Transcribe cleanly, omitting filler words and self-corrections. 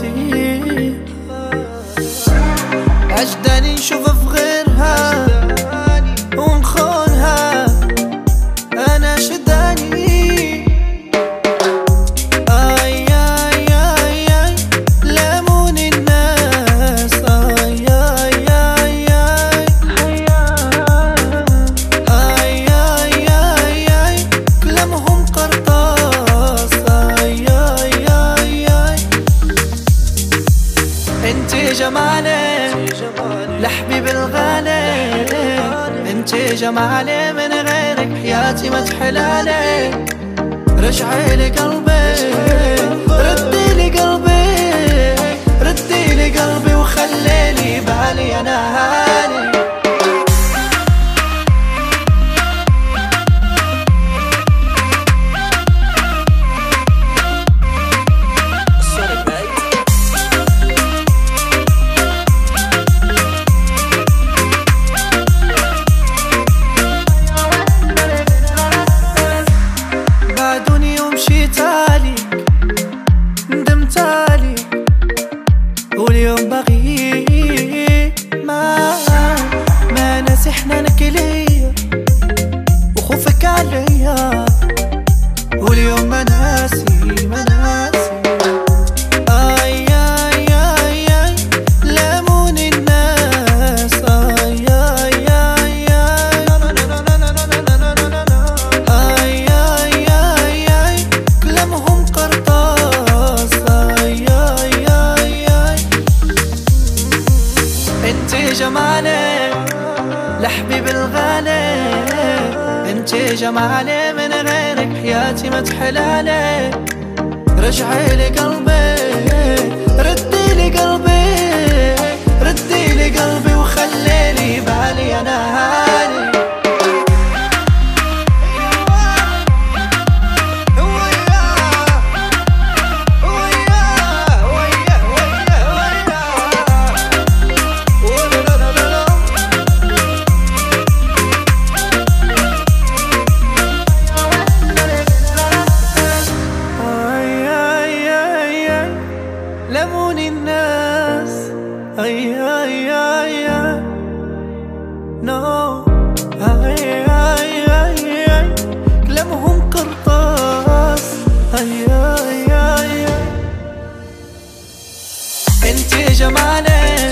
حياتي، عجباني نشوف في غيرها ونخونها، انا شداني اي اي اي اي لمون الناس، اي اي اي اي اي اي اي اي كلامهم قرطاس، اي اي اي اي انتي جمالي لحبيب الغالي، انتي جمالي من غيرك حياتي ما تحلالي، رجعي لي قلبي ردي لي قلبي، ردي لي قلبي وخلي لي بالي انا هالي. واليوم بغي ما ناسي حنانك ليا وخوفك عليا، واليوم ما ناسي اي اي اي اي لمون الناس، اي اي اي اي اي اي اي كلامهم قرطاس، اي اي اي اي انتي جمالي لحبيب الغالي، انتي جمالي من غيرك حياتي ما تحلالي، رجعي لي قلبي ردي لي قلبي، ردي لي قلبي وخلي لي بالي انا هالي. لمون الناس اي اي اي اي نو اي اي اي اي كلامهم قرطاس، اي اي اي انتي جمالي